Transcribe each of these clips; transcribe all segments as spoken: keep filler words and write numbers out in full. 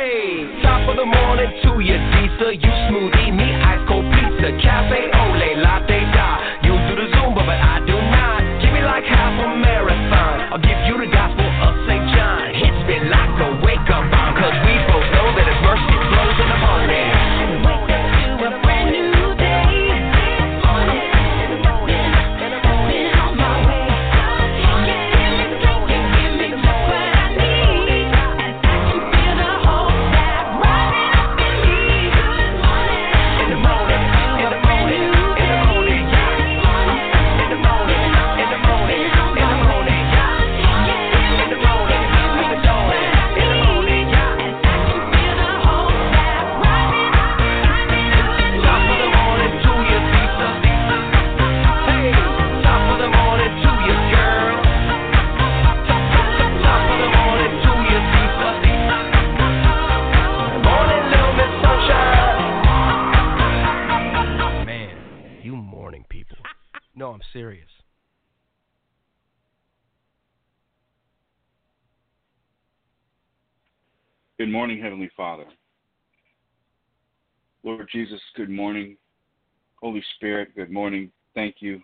Hey, top of the morning to you, Disa. You smoothie, me ice cold pizza. Cafe ole, latte da. You do the Zumba, but I do not. Give me like half a marathon. I'll give you the gospel of Saint John. Hits me like a wake-up bomb, cause we both know that his mercy flows in the morning. Wake up to a brand new day. No, I'm serious. Good morning, Heavenly Father. Lord Jesus, good morning. Holy Spirit, good morning. Thank you.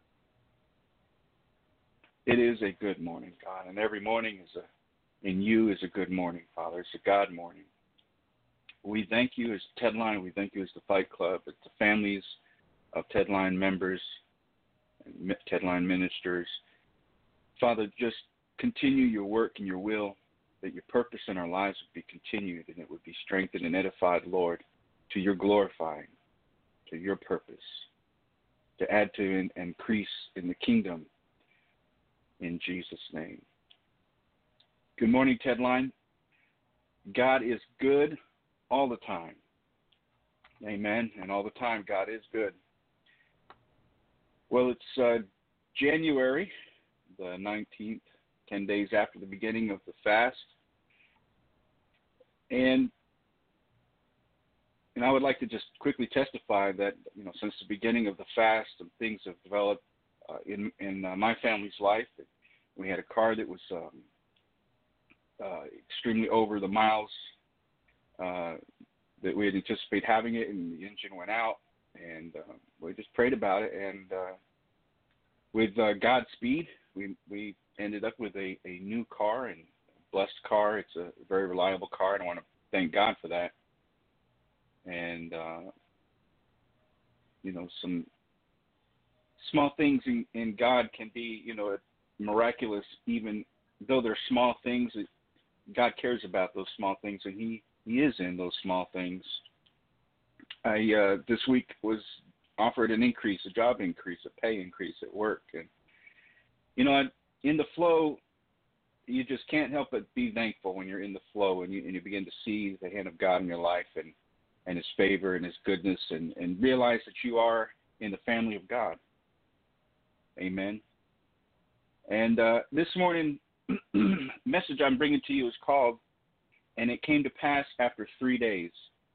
It is a good morning, God, and every morning is a, in you is a good morning, Father. It's a God morning. We thank you as Tedline. We thank you as the Fight Club, as the families of Tedline members, and Tedline ministers. Father, just continue your work and your will, that your purpose in our lives would be continued and it would be strengthened and edified, Lord, to your glorifying, to your purpose, to add to and increase in the kingdom, in Jesus' name. Good morning, Tedline. God is good all the time. Amen. And all the time, God is good. Well, it's uh, January the nineteenth, ten days after the beginning of the fast. And and I would like to just quickly testify that, you know, since the beginning of the fast, some things have developed uh, in, in uh, my family's life. We had a car that was um, uh, extremely over the miles uh, that we had anticipated having it, and the engine went out. And uh, we just prayed about it, and uh, with uh, Godspeed, we we ended up with a, a new car, and a blessed car. It's a very reliable car, and I want to thank God for that. And, uh, you know, some small things in, in God can be, you know, miraculous, even though they're small things. God cares about those small things, and he, he is in those small things. I uh, this week was offered an increase, a job increase, a pay increase at work, and you know, in the flow, you just can't help but be thankful when you're in the flow, and you and you begin to see the hand of God in your life, and, and His favor and His goodness, and, and realize that you are in the family of God. Amen. And uh, this morning, message I'm bringing to you is called, "And It Came to Pass After Three Days."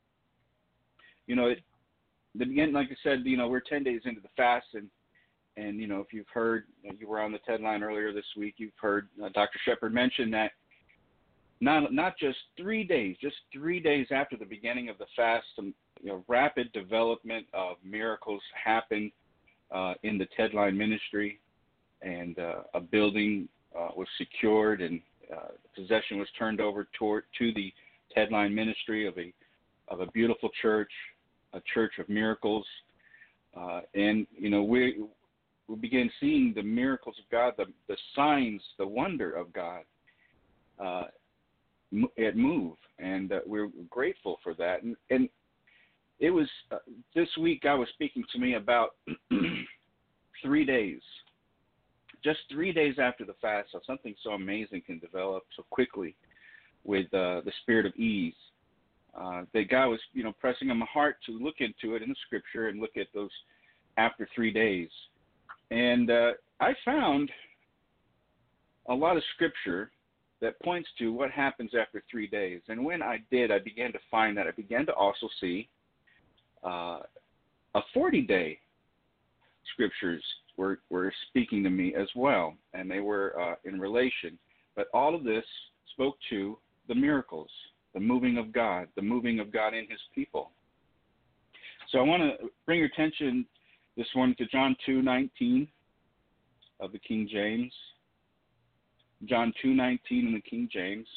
You know, it, the beginning, like I said, you know, we're ten days into the fast, and, and you know, if you've heard, you were on the TED line earlier this week, you've heard uh, Doctor Shepard mention that not not just three days, just three days after the beginning of the fast, some you know, rapid development of miracles happened uh, in the TED line ministry, and uh, a building uh, was secured, and uh, possession was turned over toward, to the TED line ministry of a of a beautiful church, a church of miracles, uh, and you know we we began seeing the miracles of God, the the signs, the wonder of God, uh, it move, and uh, we're grateful for that. And, and it was uh, this week God was speaking to me about three days, just three days after the fast, so something so amazing can develop so quickly with uh, the spirit of ease. Uh, that God was, you know, pressing on my heart to look into it in the Scripture and look at those after three days. And uh, I found a lot of Scripture that points to what happens after three days. And when I did, I began to find that I began to also see uh, a forty-day Scriptures were, were speaking to me as well, and they were uh, in relation. But all of this spoke to the miracles the moving of God, the moving of God in his people. So I want to bring your attention this morning to John two nineteen of the King James. John two nineteen in the King James.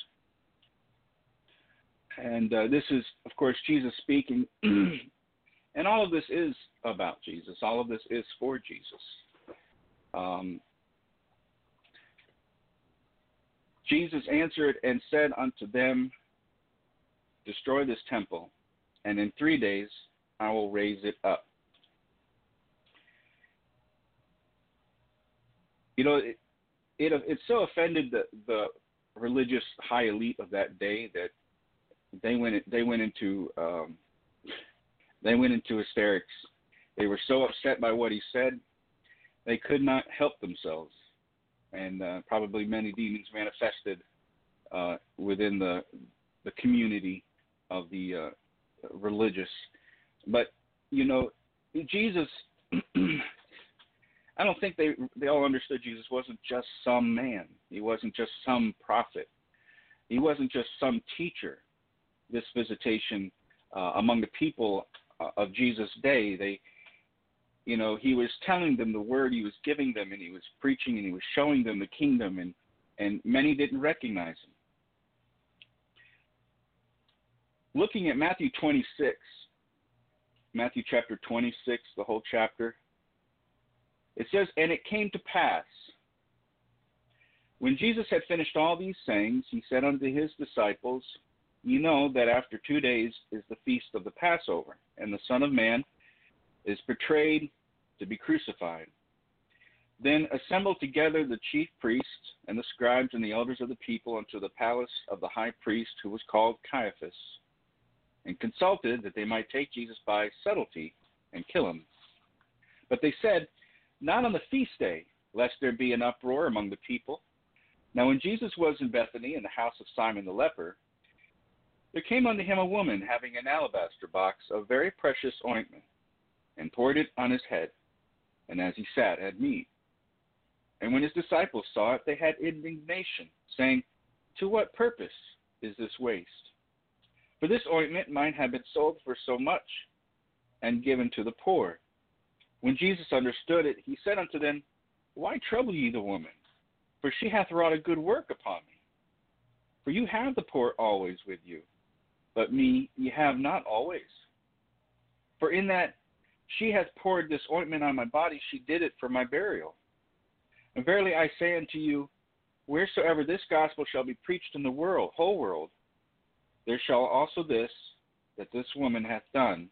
And uh, this is, of course, Jesus speaking. And all of this is about Jesus. All of this is for Jesus. Um, Jesus answered and said unto them, destroy this temple, and in three days I will raise it up. You know, it, it, it so offended the, the religious high elite of that day that they went they went into um, they went into hysterics. They were so upset by what he said, they could not help themselves, and uh, probably many demons manifested uh, within the the community of the uh, religious. But you know, Jesus. I don't think they they all understood Jesus wasn't just some man. He wasn't just some prophet. He wasn't just some teacher. This visitation uh, among the people uh, of Jesus' day, they, you know, he was telling them the word, he was giving them, and he was preaching, and he was showing them the kingdom, and, and many didn't recognize him. Looking at Matthew twenty-six, Matthew chapter twenty-six, the whole chapter, it says, and it came to pass, when Jesus had finished all these sayings, he said unto his disciples, you know that after two days is the feast of the Passover, and the Son of Man is betrayed to be crucified. Then assembled together the chief priests and the scribes and the elders of the people unto the palace of the high priest, who was called Caiaphas, and consulted that they might take Jesus by subtlety and kill him. But they said, not on the feast day, lest there be an uproar among the people. Now when Jesus was in Bethany, in the house of Simon the leper, there came unto him a woman having an alabaster box of very precious ointment, and poured it on his head, and as he sat had meat. And when his disciples saw it, they had indignation, saying, to what purpose is this waste? For this ointment might have been sold for so much, and given to the poor. When Jesus understood it, he said unto them, why trouble ye the woman? For she hath wrought a good work upon me. For you have the poor always with you, but me ye have not always. For in that she hath poured this ointment on my body, she did it for my burial. And verily I say unto you, wheresoever this gospel shall be preached in the world, whole world, there shall also this, that this woman hath done,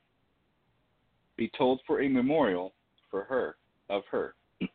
be told for a memorial for her, of her.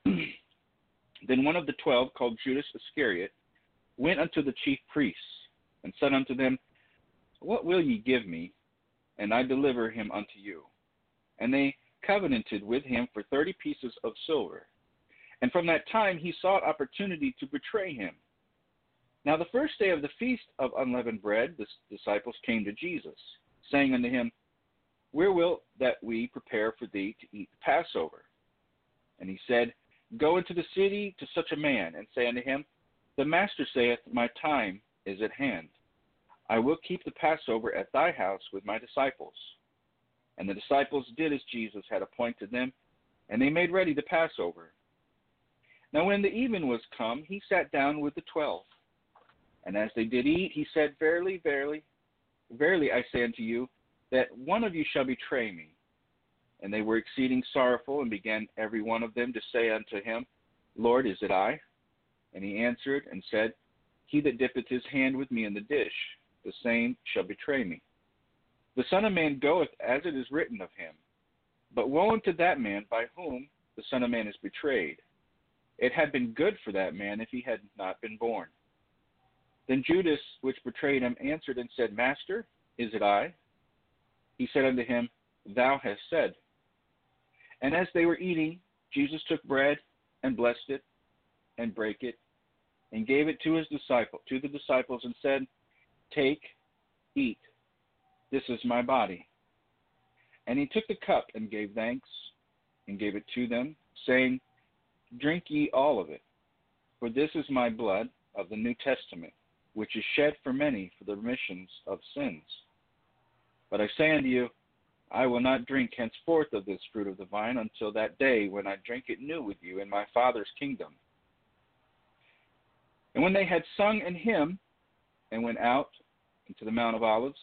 Then one of the twelve, called Judas Iscariot, went unto the chief priests, and said unto them, what will ye give me, and I deliver him unto you? And they covenanted with him for thirty pieces of silver. And from that time he sought opportunity to betray him. Now the first day of the feast of unleavened bread, the disciples came to Jesus, saying unto him, where wilt that we prepare for thee to eat the Passover? And he said, go into the city to such a man, and say unto him, the master saith, my time is at hand. I will keep the Passover at thy house with my disciples. And the disciples did as Jesus had appointed them, and they made ready the Passover. Now when the even was come, he sat down with the twelve. And as they did eat, he said, verily, verily, verily I say unto you, that one of you shall betray me. And they were exceeding sorrowful, and began every one of them to say unto him, Lord, is it I? And he answered and said, he that dippeth his hand with me in the dish, the same shall betray me. The Son of Man goeth as it is written of him. But woe unto that man by whom the Son of Man is betrayed. It had been good for that man if he had not been born. Then Judas, which betrayed him, answered and said, Master, is it I? He said unto him, thou hast said. And as they were eating, Jesus took bread and blessed it and brake it and gave it to his disciple, to the disciples, and said, take, eat, this is my body. And he took the cup and gave thanks and gave it to them, saying, drink ye all of it, for this is my blood of the New Testament, which is shed for many for the remissions of sins. But I say unto you, I will not drink henceforth of this fruit of the vine until that day when I drink it new with you in my Father's kingdom. And when they had sung an hymn and went out into the Mount of Olives,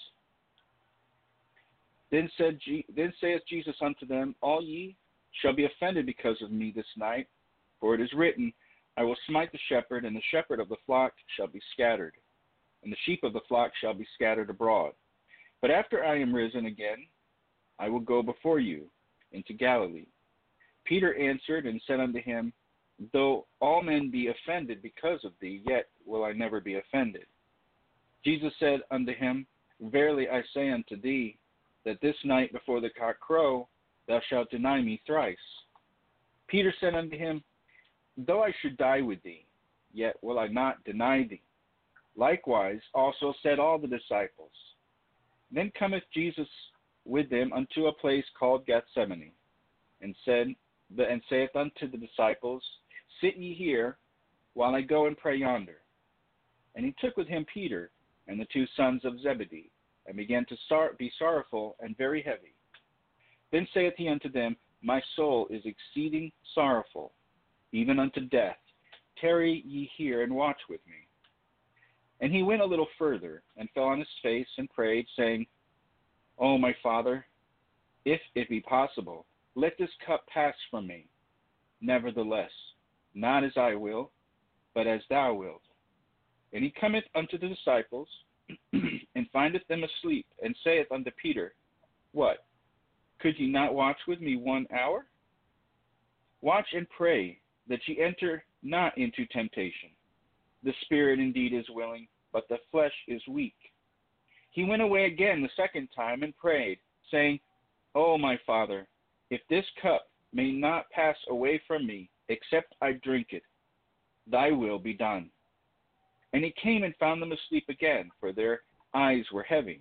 then said Je- then saith Jesus unto them, All ye shall be offended because of me this night, for it is written, I will smite the shepherd, and the shepherd of the flock shall be scattered, and the sheep of the flock shall be scattered abroad. But after I am risen again, I will go before you into Galilee. Peter answered and said unto him, Though all men be offended because of thee, yet will I never be offended. Jesus said unto him, Verily I say unto thee, that this night before the cock crow, thou shalt deny me thrice. Peter said unto him, Though I should die with thee, yet will I not deny thee. Likewise also said all the disciples. Then cometh Jesus with them unto a place called Gethsemane, and said, and saith unto the disciples, Sit ye here, while I go and pray yonder. And he took with him Peter and the two sons of Zebedee, and began to sor- be sorrowful and very heavy. Then saith he unto them, My soul is exceeding sorrowful, even unto death. Tarry ye here and watch with me. And he went a little further, and fell on his face, and prayed, saying, O my Father, if it be possible, let this cup pass from me. Nevertheless, not as I will, but as thou wilt. And he cometh unto the disciples, and findeth them asleep, and saith unto Peter, What? Could ye not watch with me one hour? Watch and pray, that ye enter not into temptation. The spirit indeed is willing, but the flesh is weak. He went away again the second time, and prayed, saying, O my Father, if this cup may not pass away from me, except I drink it, thy will be done. And he came and found them asleep again, for their eyes were heavy.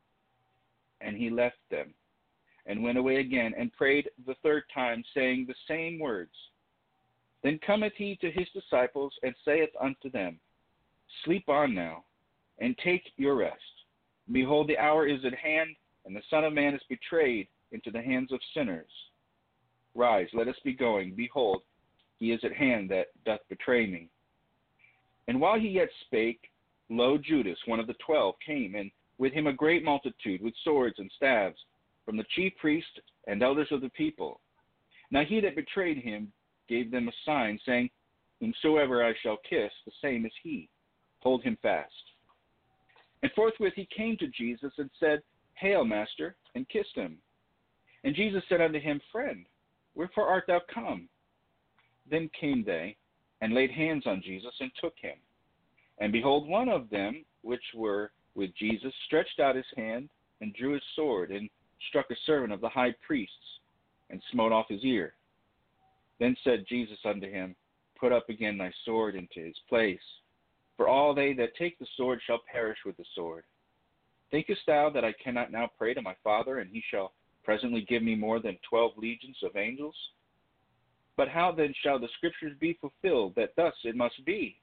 And he left them, and went away again, and prayed the third time, saying the same words. Then cometh he to his disciples, and saith unto them, Sleep on now, and take your rest. Behold, the hour is at hand, and the Son of Man is betrayed into the hands of sinners. Rise, let us be going. Behold, he is at hand that doth betray me. And while he yet spake, lo, Judas, one of the twelve, came, and with him a great multitude, with swords and staves, from the chief priests and elders of the people. Now he that betrayed him gave them a sign, saying, Whomsoever I shall kiss, the same is he. Hold him fast. And forthwith he came to Jesus, and said, Hail, Master, and kissed him. And Jesus said unto him, Friend, wherefore art thou come? Then came they, and laid hands on Jesus, and took him. And behold, one of them, which were with Jesus, stretched out his hand, and drew his sword, and struck a servant of the high priests, and smote off his ear. Then said Jesus unto him, Put up again thy sword into his place, for all they that take the sword shall perish with the sword. Thinkest thou that I cannot now pray to my Father, and he shall presently give me more than twelve legions of angels? But how then shall the scriptures be fulfilled, that thus it must be?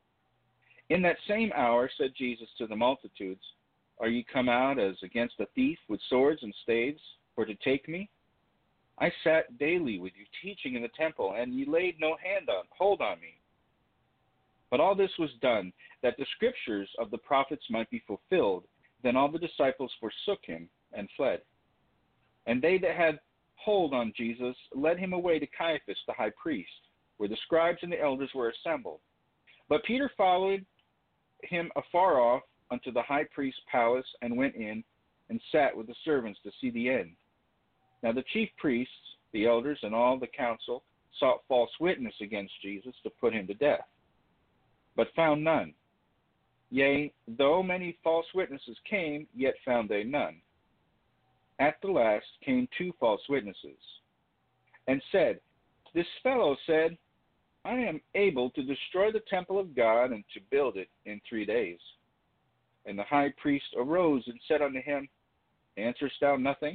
In that same hour said Jesus to the multitudes, Are ye come out as against a thief with swords and staves, for to take me? I sat daily with you teaching in the temple, and ye laid no hand on, hold on me. But all this was done, that the scriptures of the prophets might be fulfilled. Then all the disciples forsook him, and fled. And they that had hold on Jesus led him away to Caiaphas the high priest, where the scribes and the elders were assembled. But Peter followed him afar off unto the high priest's palace, and went in, and sat with the servants to see the end. Now the chief priests, the elders, and all the council sought false witness against Jesus to put him to death, but found none. Yea, though many false witnesses came, yet found they none. At the last came two false witnesses, and said, This fellow said, I am able to destroy the temple of God, and to build it in three days. And the high priest arose and said unto him, Answerest thou nothing?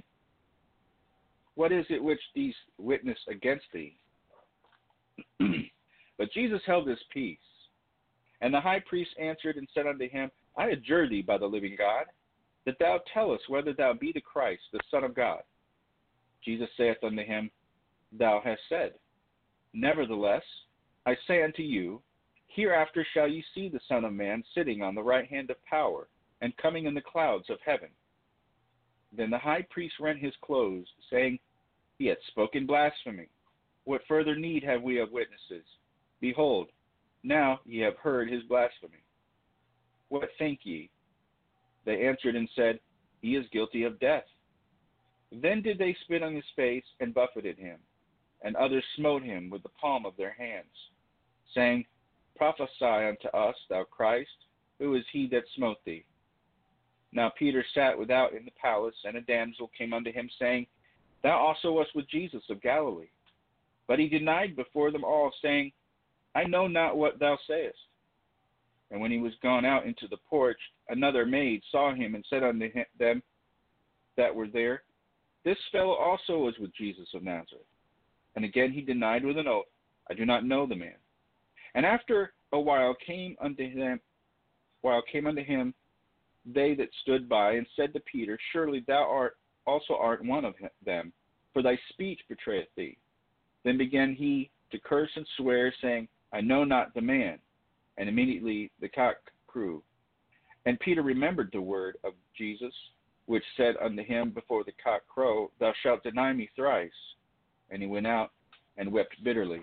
What is it which these witness against thee? But Jesus held his peace. And the high priest answered and said unto him, I adjure thee by the living God, that thou tell us whether thou be the Christ, the Son of God. Jesus saith unto him, Thou hast said. Nevertheless, I say unto you, hereafter shall ye see the Son of Man sitting on the right hand of power, and coming in the clouds of heaven. Then the high priest rent his clothes, saying, He hath spoken blasphemy. What further need have we of witnesses? Behold, now ye have heard his blasphemy. What think ye? They answered and said, He is guilty of death. Then did they spit on his face and buffeted him, and others smote him with the palm of their hands, saying, Prophesy unto us, thou Christ, who is he that smote thee? Now Peter sat without in the palace, and a damsel came unto him, saying, Thou also wast with Jesus of Galilee. But he denied before them all, saying, I know not what thou sayest. And when he was gone out into the porch, another maid saw him, and said unto him, them that were there, This fellow also was with Jesus of Nazareth. And again he denied with an oath, I do not know the man. And after a while came unto him, while came unto him they that stood by, and said to Peter, Surely thou art also art one of them, for thy speech betrayeth thee. Then began he to curse and swear, saying, I know not the man. And immediately the cock crew. And Peter remembered the word of Jesus, which said unto him before the cock crow, Thou shalt deny me thrice. And he went out and wept bitterly.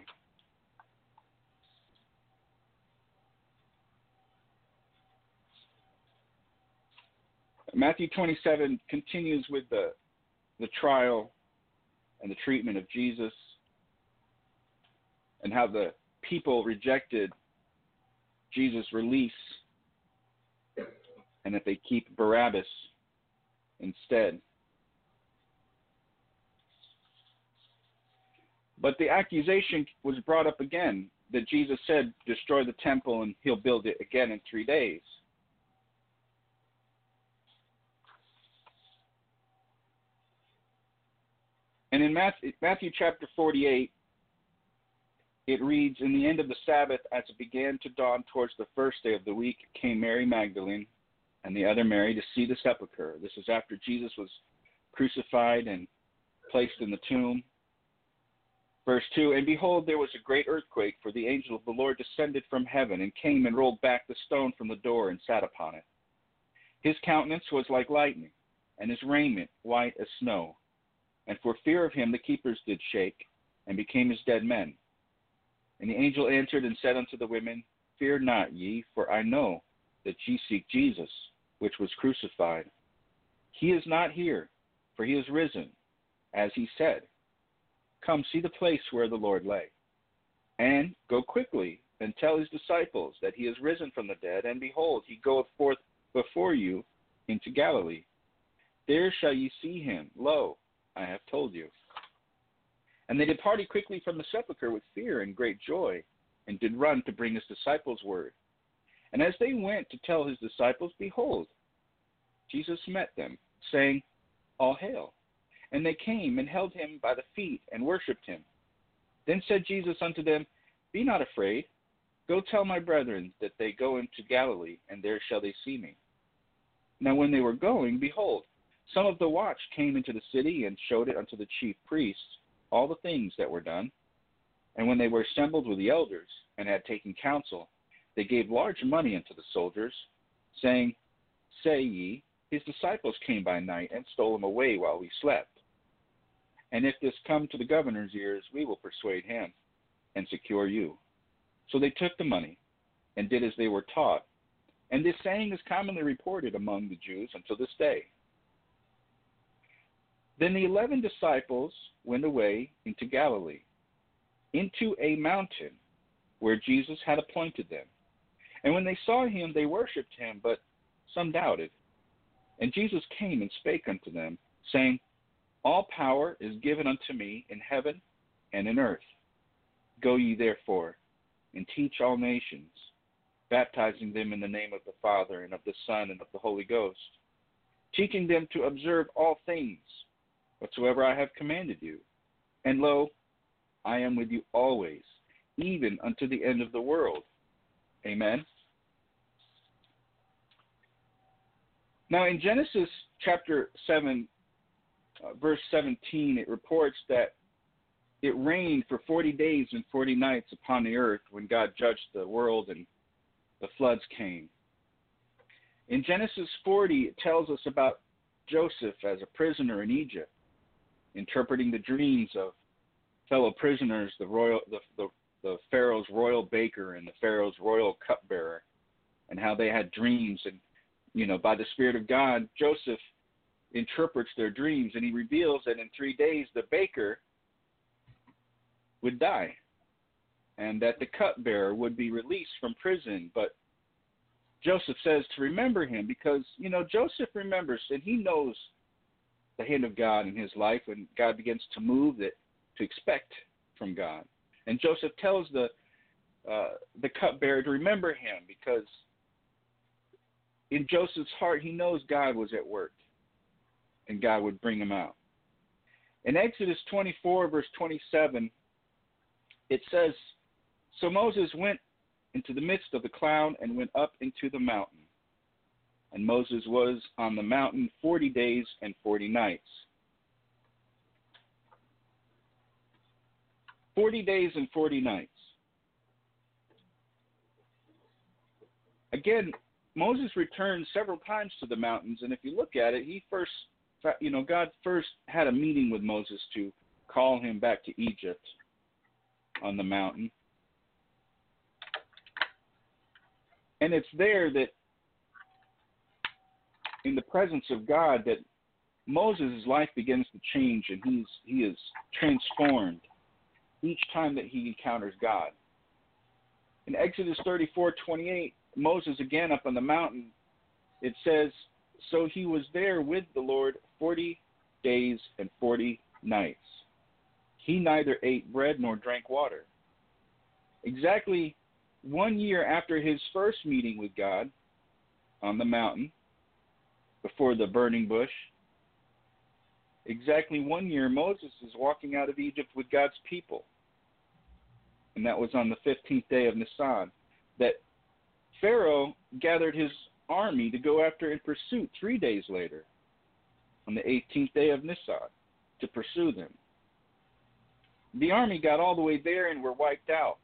Matthew twenty-seven continues with the, the trial and the treatment of Jesus, and how the people rejected Jesus' release, and that they keep Barabbas instead. But the accusation was brought up again that Jesus said, Destroy the temple and he'll build it again in three days. And in Matthew, Matthew chapter forty-eight, it reads, In the end of the Sabbath, as it began to dawn towards the first day of the week, came Mary Magdalene and the other Mary to see the sepulchre. This is after Jesus was crucified and placed in the tomb. Verse two, And behold, there was a great earthquake, for the angel of the Lord descended from heaven, and came and rolled back the stone from the door, and sat upon it. His countenance was like lightning, and his raiment white as snow. And for fear of him the keepers did shake, and became as dead men. And the angel answered and said unto the women, Fear not ye, for I know that ye seek Jesus, which was crucified. He is not here, for he is risen, as he said. Come, see the place where the Lord lay. And go quickly, and tell his disciples that he is risen from the dead, and behold, he goeth forth before you into Galilee. There shall ye see him. Lo, I have told you. And they departed quickly from the sepulchre with fear and great joy, and did run to bring his disciples word. And as they went to tell his disciples, behold, Jesus met them, saying, All hail. And they came and held him by the feet and worshipped him. Then said Jesus unto them, Be not afraid. Go tell my brethren that they go into Galilee, and there shall they see me. Now when they were going, behold, some of the watch came into the city, and showed it unto the chief priests all the things that were done. And when they were assembled with the elders, and had taken counsel, they gave large money unto the soldiers, saying, Say ye, his disciples came by night, and stole him away while we slept. And if this come to the governor's ears, we will persuade him, and secure you. So they took the money, and did as they were taught. And this saying is commonly reported among the Jews until this day. Then the eleven disciples went away into Galilee, into a mountain where Jesus had appointed them. And when they saw him, they worshipped him, but some doubted. And Jesus came and spake unto them, saying, All power is given unto me in heaven and in earth. Go ye therefore, and teach all nations, baptizing them in the name of the Father, and of the Son, and of the Holy Ghost, teaching them to observe all things whatsoever I have commanded you. And lo, I am with you always, even unto the end of the world. Amen. Now, in Genesis chapter seven, uh, verse seventeen, it reports that it rained for forty days and forty nights upon the earth when God judged the world and the floods came. In Genesis forty, it tells us about Joseph as a prisoner in Egypt, interpreting the dreams of fellow prisoners, the royal, the, the, the Pharaoh's royal baker and the Pharaoh's royal cupbearer, and how they had dreams. And, you know, by the Spirit of God, Joseph interprets their dreams, and he reveals that in three days the baker would die and that the cupbearer would be released from prison. But Joseph says to remember him because, you know, Joseph remembers and he knows the hand of God in his life when God begins to move, that to expect from God. And Joseph tells the uh, the cupbearer to remember him because in Joseph's heart he knows God was at work and God would bring him out. In Exodus twenty-four, verse twenty-seven, it says, "So Moses went into the midst of the cloud and went up into the mountain. And Moses was on the mountain forty days and forty nights." Forty days and forty nights. Again, Moses returned several times to the mountains, and if you look at it, he first, you know, God first had a meeting with Moses to call him back to Egypt on the mountain. And it's there that, in the presence of God, that Moses' life begins to change, and he's he is transformed each time that he encounters God. In Exodus thirty-four twenty-eight, Moses again up on the mountain, it says, "So he was there with the Lord forty days and forty nights. He neither ate bread nor drank water." Exactly one year after his first meeting with God on the mountain before the burning bush, exactly one year Moses is walking out of Egypt with God's people. And that was on the fifteenth day of Nisan, that Pharaoh gathered his army to go after in pursuit three days later, on the eighteenth day of Nisan, to pursue them. The army got all the way there and were wiped out.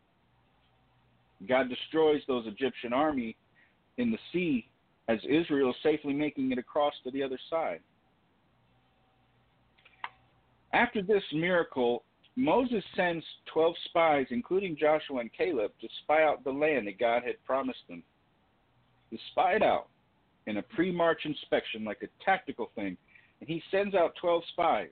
God destroys those Egyptian army in the sea as Israel is safely making it across to the other side. After this miracle, Moses sends twelve spies, including Joshua and Caleb, to spy out the land that God had promised them. To spy it out in a pre-march inspection, like a tactical thing. And he sends out twelve spies.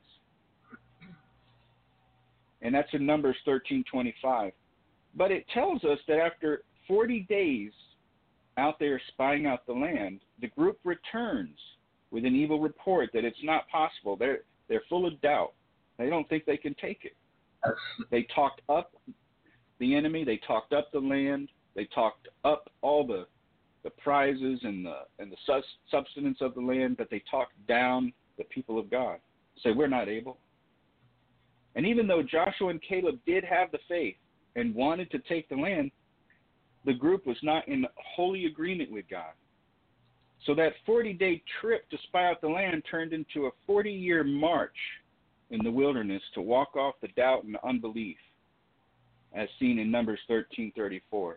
And that's in Numbers thirteen twenty-five. But it tells us that after forty days out there spying out the land, the group returns with an evil report that it's not possible. They're, they're full of doubt. They don't think they can take it. They talked up the enemy. They talked up the land. They talked up all the the prizes and the and the sus, substance of the land, but they talked down the people of God. Say, we're not able. And even though Joshua and Caleb did have the faith and wanted to take the land, the group was not in holy agreement with God. So that forty-day trip to spy out the land turned into a forty-year march in the wilderness to walk off the doubt and unbelief, as seen in Numbers thirteen thirty-four.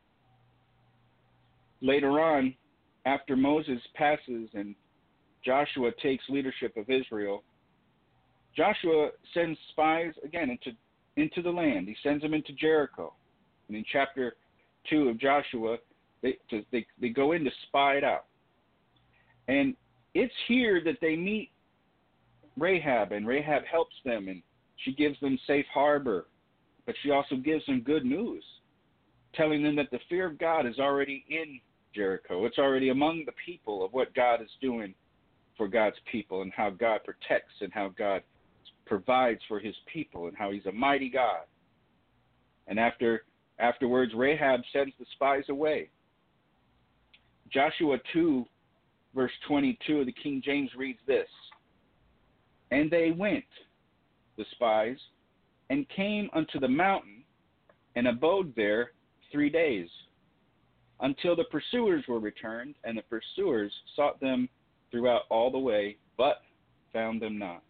Later on, after Moses passes and Joshua takes leadership of Israel, Joshua sends spies again into, into the land. He sends them into Jericho. And in chapter two of Joshua, they, to, they, they go in to spy it out. And it's here that they meet Rahab, and Rahab helps them, and she gives them safe harbor, but she also gives them good news, telling them that the fear of God is already in Jericho. It's already among the people of what God is doing for God's people, and how God protects and how God provides for his people and how he's a mighty God. And after afterwards, Rahab sends the spies away. Joshua two, verse twenty-two of the King James reads this: "And they went, the spies, and came unto the mountain, and abode there three days. until the pursuers were returned, and the pursuers sought them throughout all the way, but found them not.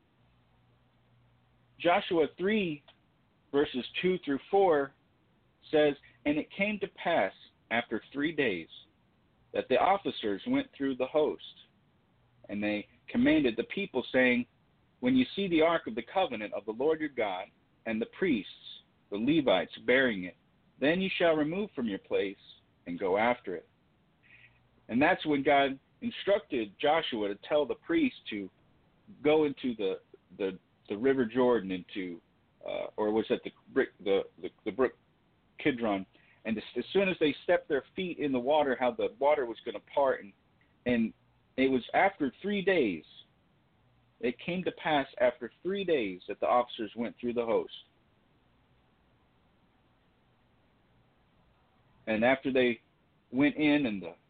Joshua three, verses two through four says, "And it came to pass after three days that the officers went through the host, and they commanded the people, saying, When you see the ark of the covenant of the Lord your God, and the priests, the Levites, bearing it, then you shall remove from your place and go after it." And that's when God instructed Joshua to tell the priests to go into the the, the river Jordan, into uh, or was it the the the, the brook Kidron, and as, as soon as they stepped their feet in the water, how the water was going to part, and and it was after three days. It came to pass after three days that the officers went through the host. And after they went in and the,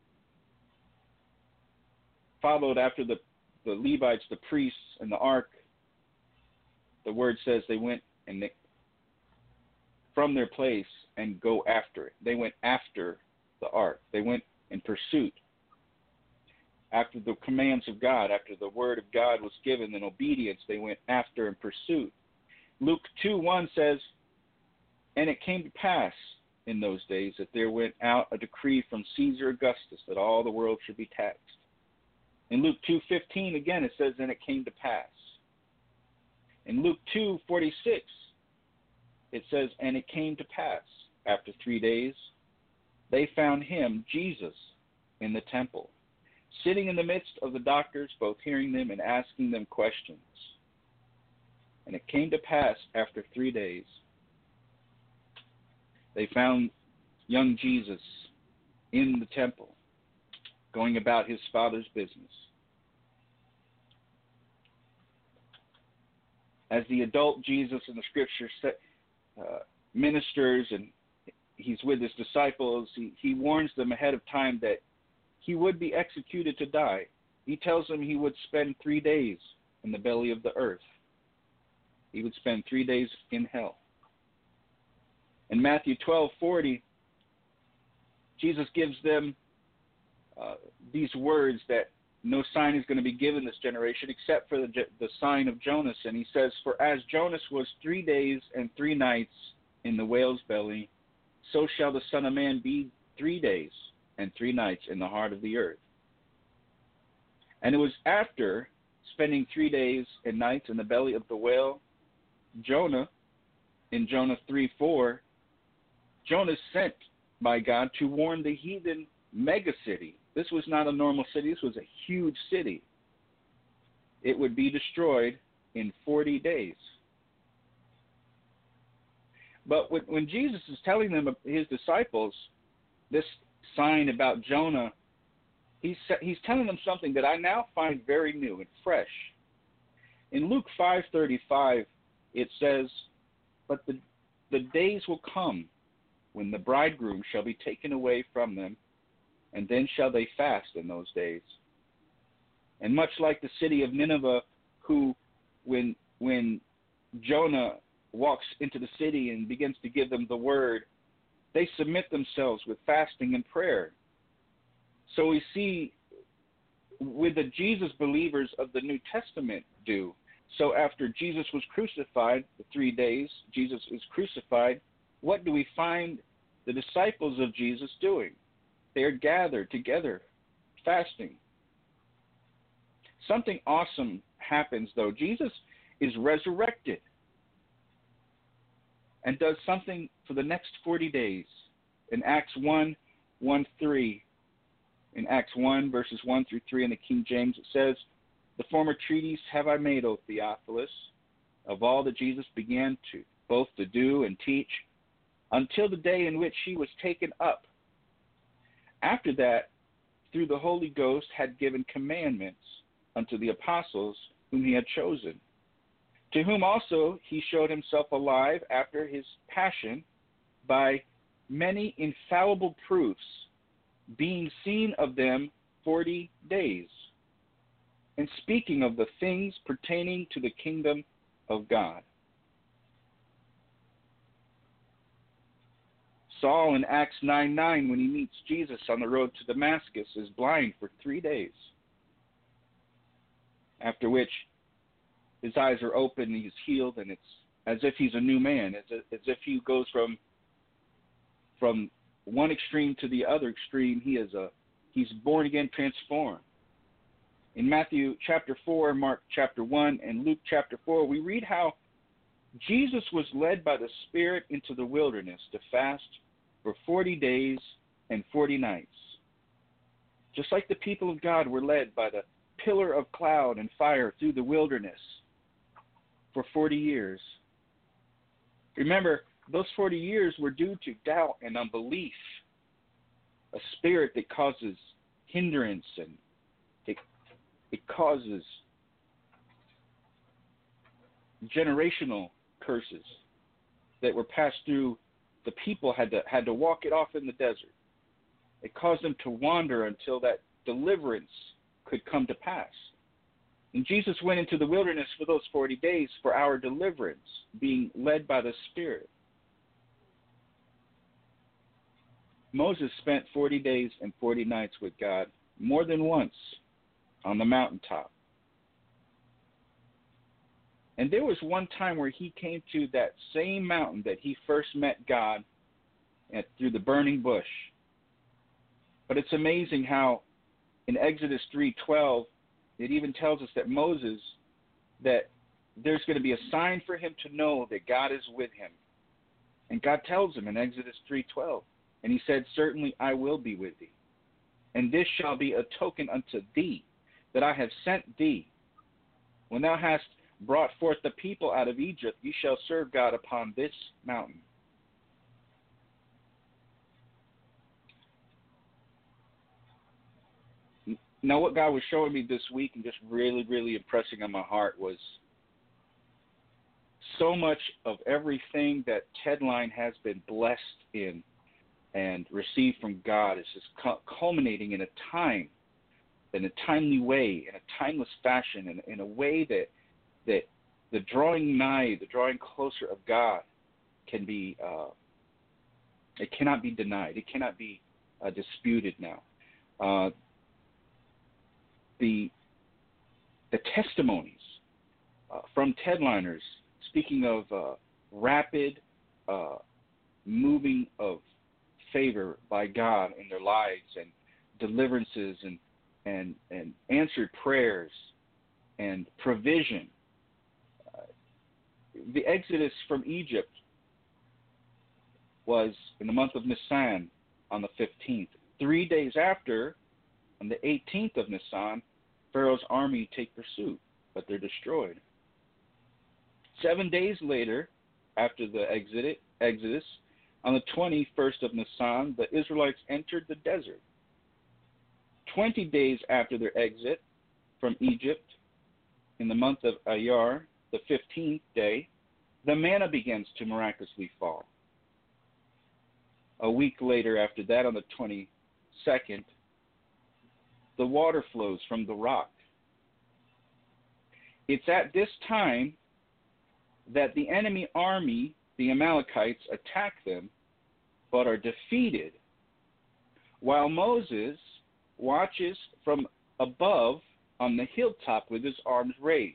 followed after the, the Levites, the priests, and the ark, the word says they went and they, from their place and go after it. They went after the ark. They went in pursuit. After the commands of God, after the word of God was given in obedience, they went after in pursuit. Luke two one says, "And it came to pass in those days that there went out a decree from Caesar Augustus that all the world should be taxed." In Luke two fifteen again it says, "And it came to pass." In Luke two forty-six it says, "And it came to pass after three days they found him, Jesus, in the temple, sitting in the midst of the doctors, both hearing them and asking them questions. And it came to pass after three days, they found young Jesus in the temple, going about his Father's business." As the adult Jesus in the Scripture uh, ministers and he's with his disciples, he, he warns them ahead of time that he would be executed to die. He tells them he would spend three days in the belly of the earth. He would spend three days in hell. In Matthew twelve forty, Jesus gives them uh, these words that no sign is going to be given this generation except for the, the sign of Jonas. And he says, "For as Jonas was three days and three nights in the whale's belly, so shall the Son of Man be three days and three nights in the heart of the earth." And it was after spending three days and nights in the belly of the whale, Jonah, in Jonah three four, Jonah is sent by God to warn the heathen megacity. This was not a normal city. This was a huge city. It would be destroyed in forty days. But when Jesus is telling them, his disciples, this sign about Jonah, he's, he's telling them something that I now find very new and fresh. In Luke five thirty-five, it says, "But the, the days will come when the bridegroom shall be taken away from them, and then shall they fast in those days. And much like the city of Nineveh, who, when when Jonah walks into the city and begins to give them the word, they submit themselves with fasting and prayer." So we see with the Jesus believers of the New Testament do. So after Jesus was crucified, the three days Jesus is crucified, what do we find the disciples of Jesus doing? They are gathered together, fasting. Something awesome happens, though. Jesus is resurrected and does something for the next forty days. In Acts one, one, three, in Acts one, verses one through three in the King James, it says, "The former treatise have I made, O Theophilus, of all that Jesus began to both to do and teach, until the day in which he was taken up. After that, through the Holy Ghost had given commandments unto the apostles whom he had chosen, to whom also he showed himself alive after his passion by many infallible proofs, being seen of them forty days, and speaking of the things pertaining to the kingdom of God." Saul in Acts nine nine, when he meets Jesus on the road to Damascus, is blind for three days. After which his eyes are open, he's healed, and it's as if he's a new man, as if, as if he goes from from one extreme to the other extreme. He is a he's born again, transformed. In Matthew chapter four, Mark chapter one, and Luke chapter four, we read how Jesus was led by the Spirit into the wilderness to fast for forty days and forty nights. Just like the people of God were led by the pillar of cloud and fire through the wilderness for forty years. Remember, those forty years were due to doubt and unbelief, a spirit that causes hindrance, and it, it causes generational curses that were passed through. The people had to had to walk it off in the desert. It caused them to wander until that deliverance could come to pass. And Jesus went into the wilderness for those forty days for our deliverance, being led by the Spirit. Moses spent forty days and forty nights with God more than once on the mountaintop. And there was one time where he came to that same mountain that he first met God at, through the burning bush. But it's amazing how in Exodus three twelve, it even tells us that Moses, that there's going to be a sign for him to know that God is with him. And God tells him in Exodus three twelve, and he said, "Certainly I will be with thee. And this shall be a token unto thee, that I have sent thee. When thou hast brought forth the people out of Egypt, ye shall serve God upon this mountain." Now, what God was showing me this week and just really, really impressing on my heart was so much of everything that Tedline has been blessed in and received from God is just culminating in a time, in a timely way, in a timeless fashion, in, in a way that that the drawing nigh, the drawing closer of God can be, uh, it cannot be denied. It cannot be uh, disputed now. Uh, the the testimonies uh, from Tedliners, speaking of uh, rapid uh, moving of favor by God in their lives, and deliverances, and and and answered prayers and provision. Uh, the exodus from Egypt was in the month of Nisan on the fifteenth. Three days after, on the eighteenth of Nisan, Pharaoh's army take pursuit, but they're destroyed. Seven days later, after the exodus, on the twenty-first of Nisan, the Israelites entered the desert. Twenty days after their exit from Egypt, in the month of Iyar, the fifteenth day, the manna begins to miraculously fall. A week later after that, on the twenty-second, the water flows from the rock. It's at this time that the enemy army, the Amalekites, attack them, but are defeated, while Moses watches from above on the hilltop with his arms raised.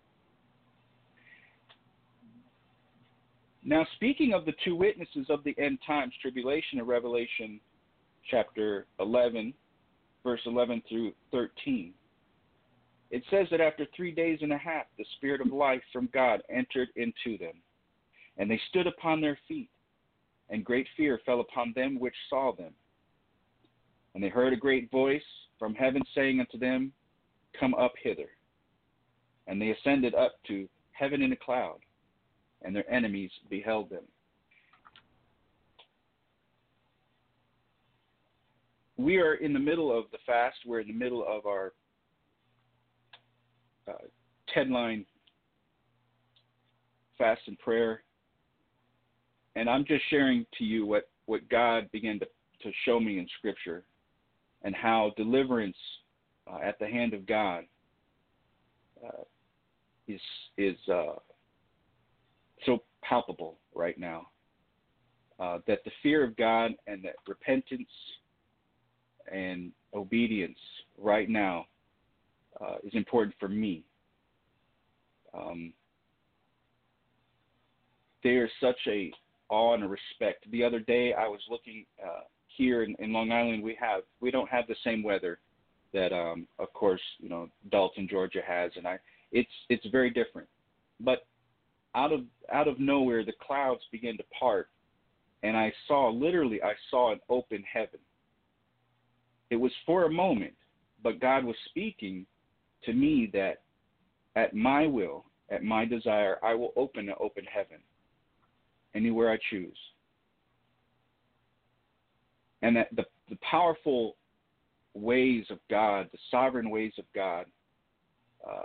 Now, speaking of the two witnesses of the end times tribulation of Revelation chapter eleven, verse eleven through thirteen, it says that after three days and a half, the Spirit of life from God entered into them, and they stood upon their feet, and great fear fell upon them which saw them. And they heard a great voice from heaven saying unto them, Come up hither. And they ascended up to heaven in a cloud, and their enemies beheld them. We are in the middle of the fast. We're in the middle of our uh, Tedline fast and prayer. And I'm just sharing to you what, what God began to, to show me in Scripture, and how deliverance uh, at the hand of God uh, is is uh, so palpable right now. uh, that the fear of God and that repentance and obedience right now uh, is important for me. Um, there's such a awe and a respect. The other day I was looking uh, here in, in Long Island. We have we don't have the same weather that, um, of course, you know, Dalton, Georgia has, and I it's it's very different. But out of out of nowhere, the clouds began to part, and I saw literally I saw an open heaven. It was for a moment, but God was speaking to me that at my will, at my desire, I will open an open heaven anywhere I choose. And that the, the powerful ways of God, the sovereign ways of God, uh,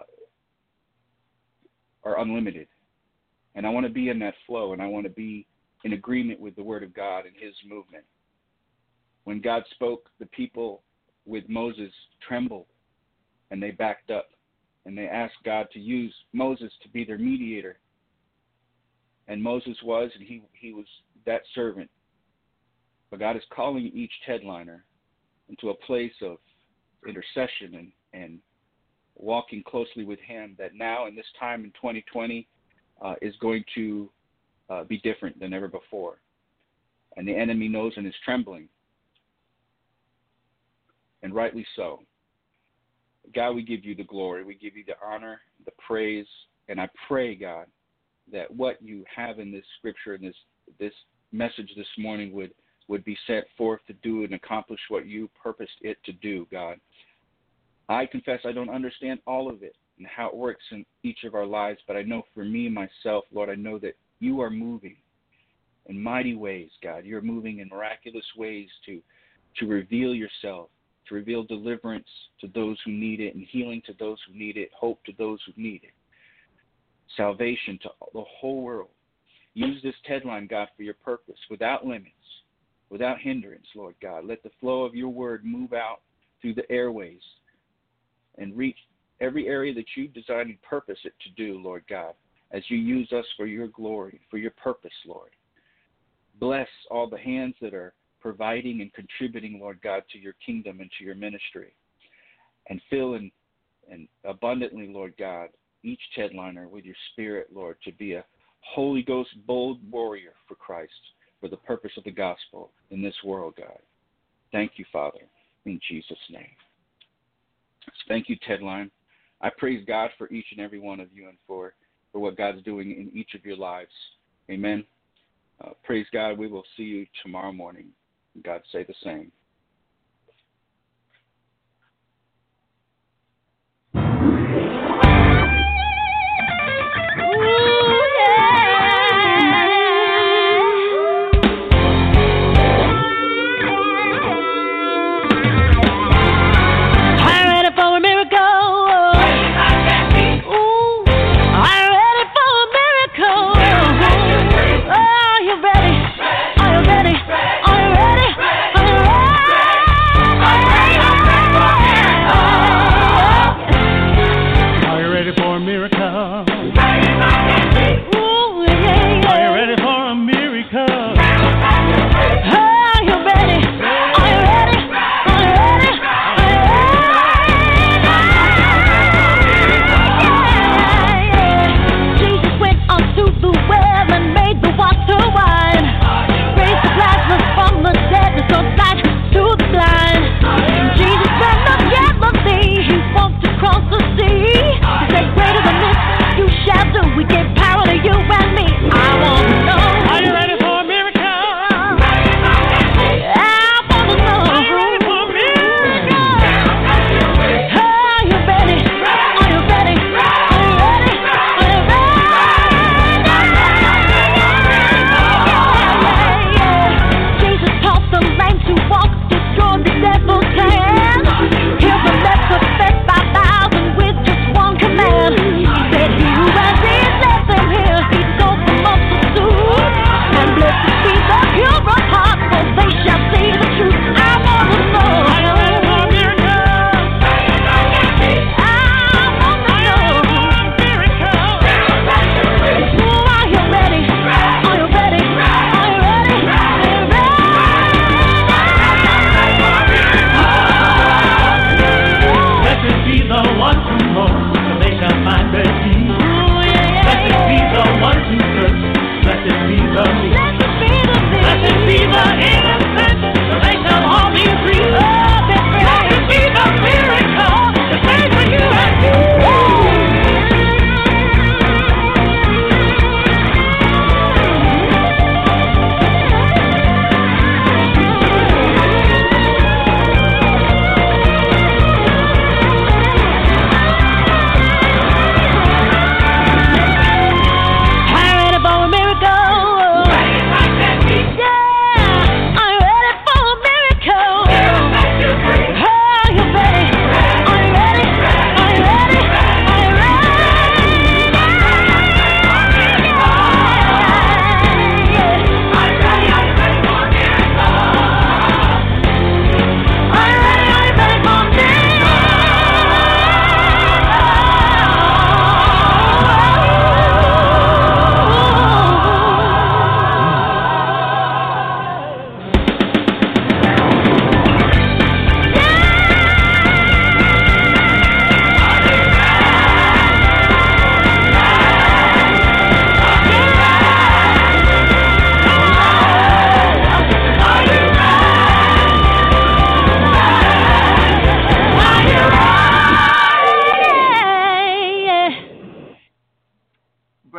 are unlimited. And I want to be in that flow, and I want to be in agreement with the Word of God and His movement. When God spoke, the people with Moses trembled, and they backed up, and they asked God to use Moses to be their mediator. And Moses was, and he, he was that servant. But God is calling each Tedliner into a place of intercession and, and walking closely with Him, that now in this time in twenty twenty uh, is going to uh, be different than ever before. And the enemy knows and is trembling. And rightly so. God, we give you the glory. We give you the honor, the praise. And I pray, God, that what you have in this scripture and this this message this morning would, would be sent forth to do and accomplish what you purposed it to do, God. I confess I don't understand all of it and how it works in each of our lives, but I know for me, myself, Lord, I know that you are moving in mighty ways, God. You're moving in miraculous ways to, to reveal yourself, to reveal deliverance to those who need it, and healing to those who need it, hope to those who need it, salvation to the whole world. Use this Tedline, God, for your purpose, without limits, without hindrance, Lord God. Let the flow of your word move out through the airways and reach every area that you designed and purpose it to do, Lord God, as you use us for your glory, for your purpose, Lord. Bless all the hands that are providing and contributing, Lord God, to your kingdom and to your ministry. And fill in, and abundantly, Lord God, each Tedliner with your spirit, Lord, to be a Holy Ghost bold warrior for Christ, for the purpose of the gospel in this world, God. Thank you, Father, in Jesus' name. Thank you, Tedline. I praise God for each and every one of you and for, for what God's doing in each of your lives. Amen. Uh, praise God. We will see you tomorrow morning. God say the same. Are you ready? Are you ready? Are you ready?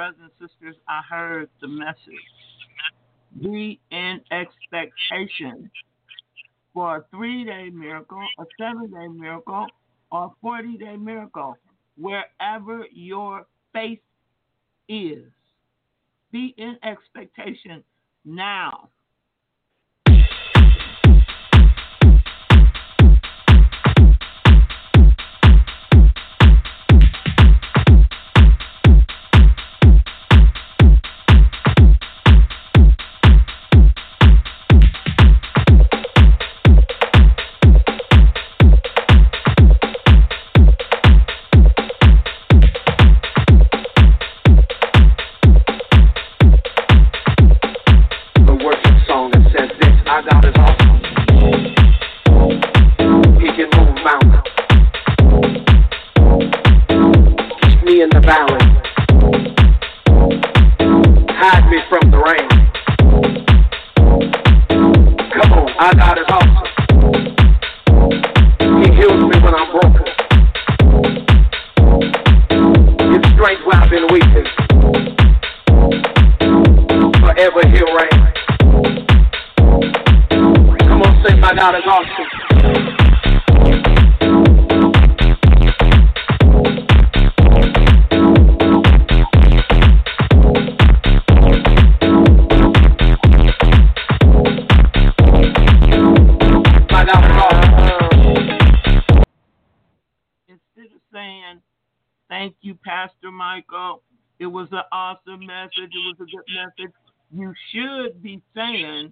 brothers and sisters, I heard the message. Be in expectation for a three-day miracle, a seven-day miracle, or a forty-day miracle, wherever your faith is. Be in expectation now. Pastor Michael, it was an awesome message. It was a good message. You should be saying,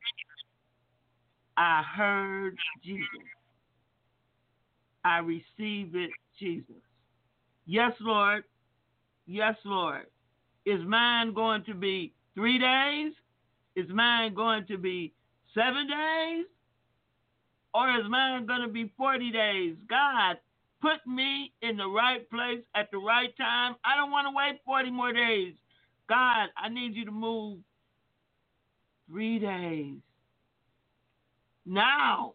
I heard Jesus. I receive it, Jesus. Yes, Lord. Yes, Lord. Is mine going to be three days? Is mine going to be seven days? Or is mine going to be forty days? God, put me in the right place at the right time. I don't want to wait forty more days. God, I need you to move three days. Now.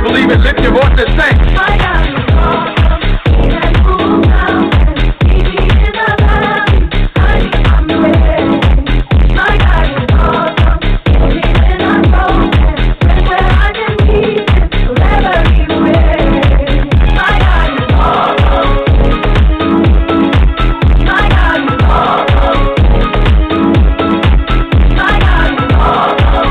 believe it, lift your voice and sing. My God is awesome. He has moved mountains. He in the valley. Honey, I'm ready. My God is awesome. He'll be in our broken. When where I can keep it, he'll never be ready. My God is awesome. My God is awesome. My God is awesome.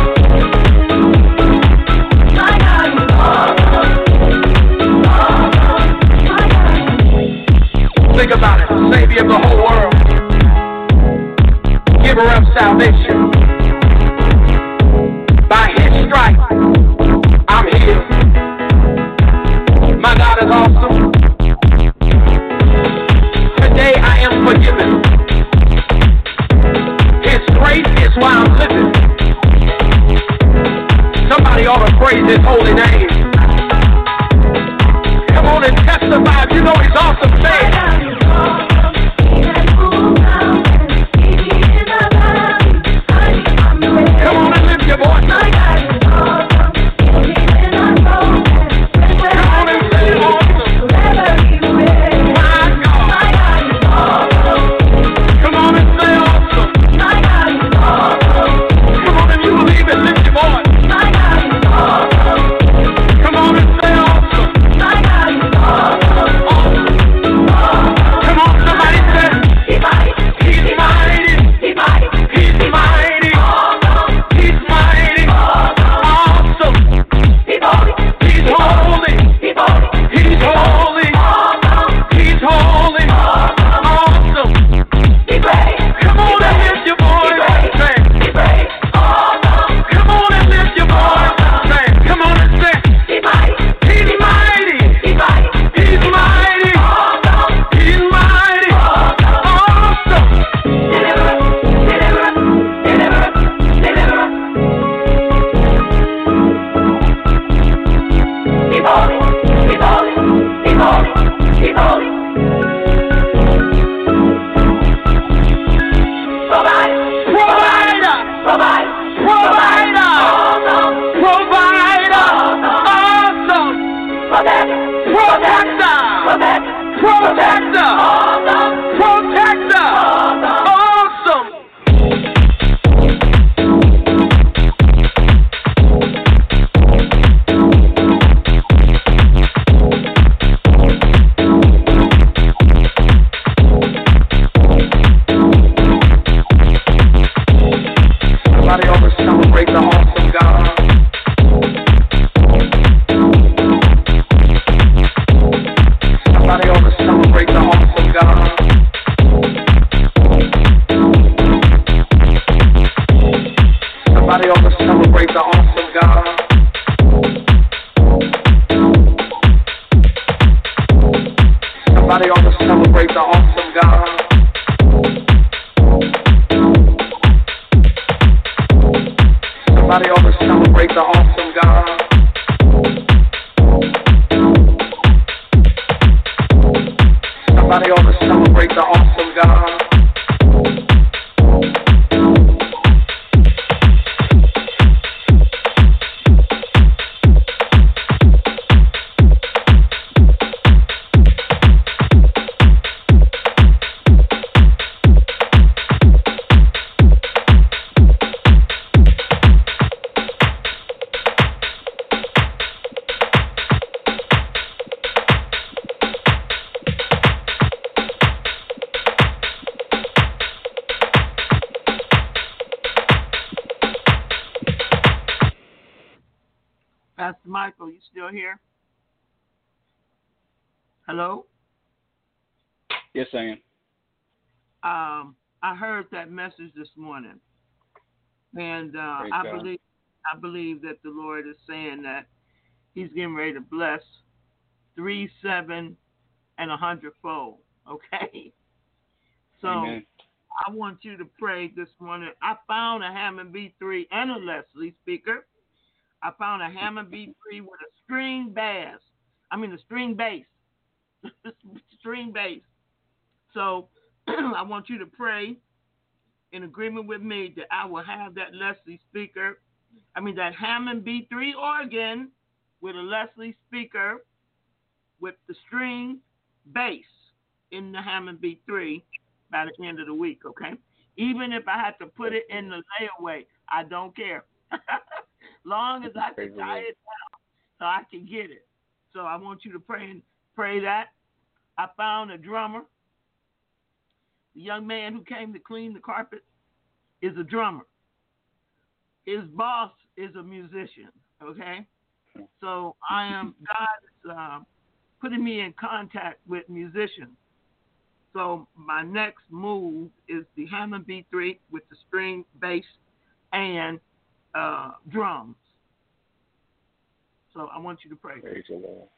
My God is awesome. Awesome. My God. Think about it, Savior of the whole world, giver of salvation. By his stripes, I'm healed. My God is awesome. Today I am forgiven. His grace is why I'm living. Somebody ought to praise his holy name. Come on and testify if you know he's awesome. Say My it. God is awesome. He has moved mountains. He in the valley. Honey, I'm ready. Come on and lift your voice. My God is awesome. He'll be in our broken. When where Come I on and can say keep it, awesome. he'll never be ready. My God. My God is awesome. Come on and say awesome. My God is awesome. Come on and you believe it, lift your voice. My God is awesome. Come on and say awesome. My God is awesome. Awesome. Awesome. Come on, somebody say, He's mighty. he's mighty. He's mighty. He's mighty. Awesome. He's mighty. Awesome. Awesome. He's holy. He's holy. He's holy. He's holy. Awesome. He's holy. Awesome. He's great. Come on and lift your voice and say, He's great. Awesome. come on and lift your voice and say, come on and say, He's mighty. he's mighty. He's mighty. He's mighty. Awesome. He's mighty. Awesome. Deliver us. Deliver us. Deliver us. Deliver us. He's holy. He's holy. He's holy. He's holy. Provide. Provider. Provide. Provider. Awesome. Provider. Awesome. Protect. Protector. Protect. Protector. Awesome. Protector. Awesome. Somebody ought to celebrate the awesome God. Somebody ought to celebrate the awesome God. Somebody ought to celebrate the awesome God. Somebody ought to celebrate the awesome God. Somebody ought to celebrate the awesome God. Somebody ought to celebrate the awesome God. Pastor Michael, you still here? Hello? Yes, I am. Um, I heard that message this morning, and uh, Praise I God. believe I believe that the Lord is saying that He's getting ready to bless three, seven, and a hundredfold. Okay, so Amen. I want you to pray this morning. I found a Hammond B three and a Leslie speaker. I found a Hammond B three with a string bass. I mean, a string bass. string bass. So I want you to pray in agreement with me that I will have that Leslie speaker. I mean, that Hammond B three organ with a Leslie speaker with the string bass in the Hammond B three by the end of the week, okay? Even if I had to put it in the layaway, I don't care. Long as I can tie it down so I can get it. So I want you to pray and pray that. I found a drummer. The young man who came to clean the carpet is a drummer. His boss is a musician, okay? So I am, God is uh, putting me in contact with musicians. So my next move is the Hammond B three with the string, bass, and uh, drums. So I want you to pray. Praise the Lord.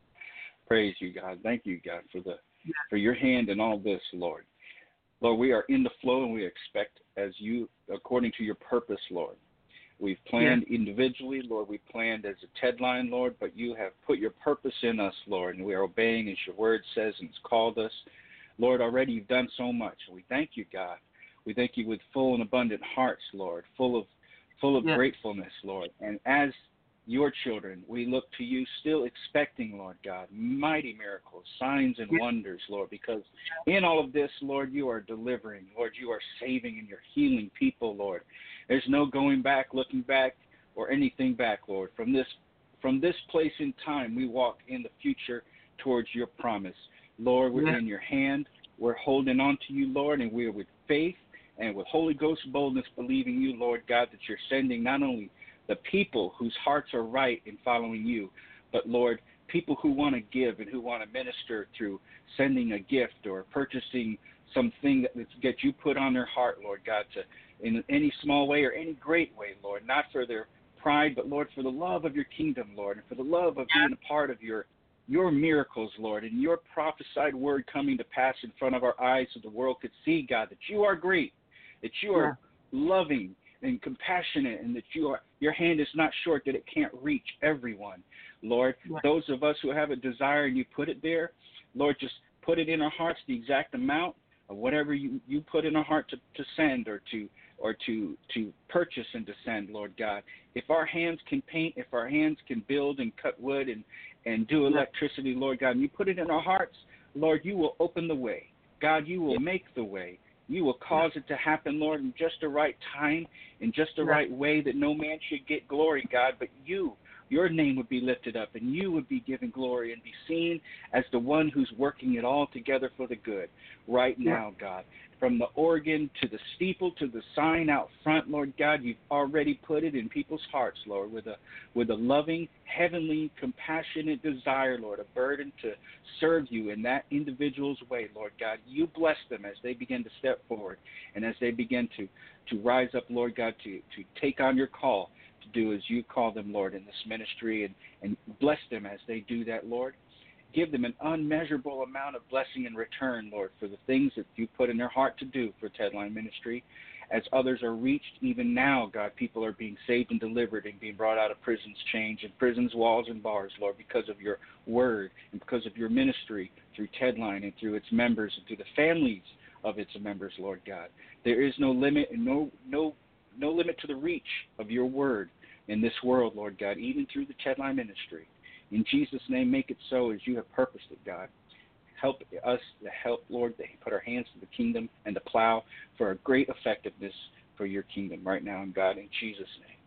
Praise you, God. Thank you, God, for the Yes. for your hand in all this, Lord. Lord, we are in the flow and we expect as you, according to your purpose, Lord. We've planned Yes. individually, Lord. We planned as a TED line, Lord, but you have put your purpose in us, Lord, and we are obeying as your word says and it's called us. Lord, already you've done so much. We thank you, God. We thank you with full and abundant hearts, Lord, full of full of Yes. gratefulness, Lord. And as your children, we look to you still expecting, Lord God, mighty miracles, signs and Yes. wonders, Lord, because in all of this, Lord, you are delivering. Lord, you are saving and you're healing people, Lord. There's no going back, looking back, or anything back, Lord. From this from this place in time, we walk in the future towards your promise. Lord, we're Yes. in your hand. We're holding on to you, Lord, and we're with faith and with Holy Ghost boldness believing you, Lord God, that you're sending not only the people whose hearts are right in following you, but, Lord, people who want to give and who want to minister through sending a gift or purchasing something that, that you put on their heart, Lord God, to in any small way or any great way, Lord, not for their pride, but, Lord, for the love of your kingdom, Lord, and for the love of being a part of your your miracles, Lord, and your prophesied word coming to pass in front of our eyes so the world could see, God, that you are great, that you are loving and compassionate, and that you are your hand is not short, that it can't reach everyone. Lord, Yes. those of us who have a desire and you put it there, Lord, just put it in our hearts, the exact amount of whatever you, you put in our heart to, to send or to or to to purchase and to send, Lord God. If our hands can paint, if our hands can build and cut wood and, and do electricity, Lord God, and you put it in our hearts, Lord, you will open the way. God, you will make the way. You will cause it to happen, Lord, in just the right time, in just the right way, that no man should get glory, God, but you, your name would be lifted up, and you would be given glory and be seen as the one who's working it all together for the good right now, God. From the organ to the steeple to the sign out front, Lord God, you've already put it in people's hearts, Lord, with a with a loving, heavenly, compassionate desire, Lord, a burden to serve you in that individual's way, Lord God. You bless them as they begin to step forward and as they begin to, to rise up, Lord God, to, to take on your call to do as you call them, Lord, in this ministry, and, and bless them as they do that, Lord. Give them an unmeasurable amount of blessing in return, Lord, for the things that you put in their heart to do for Tedline Ministry. As others are reached, even now, God, people are being saved and delivered and being brought out of prisons, chains, and prisons, walls, and bars, Lord, because of your word and because of your ministry through Tedline and through its members and through the families of its members, Lord God. There is no limit and no no no limit to the reach of your word in this world, Lord God, even through the Tedline Ministry. In Jesus' name, make it so as you have purposed it, God. Help us to help, Lord, to put our hands to the kingdom and the plow for a great effectiveness for your kingdom right now, in God, in Jesus'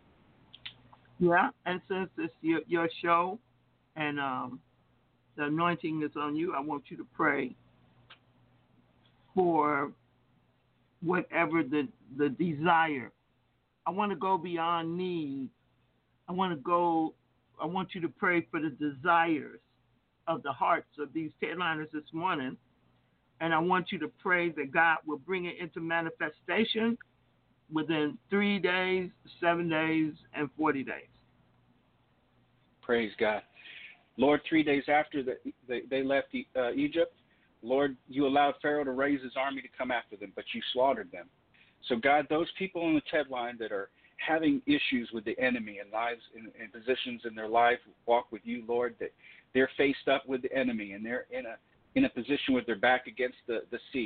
name. Yeah, and since it's your, your show and um, the anointing is on you, I want you to pray for whatever the, the desire. I want to go beyond need. I want to go, I want you to pray for the desires of the hearts of these Tedliners this morning. And I want you to pray that God will bring it into manifestation within three days, seven days, and forty days. Praise God. Lord, three days after the, they, they left uh, Egypt, Lord, you allowed Pharaoh to raise his army to come after them, but you slaughtered them. So, God, those people on the Ted line that are having issues with the enemy and lives and positions in their life walk with you, Lord, that they're faced up with the enemy and they're in a in a position with their back against the, the sea.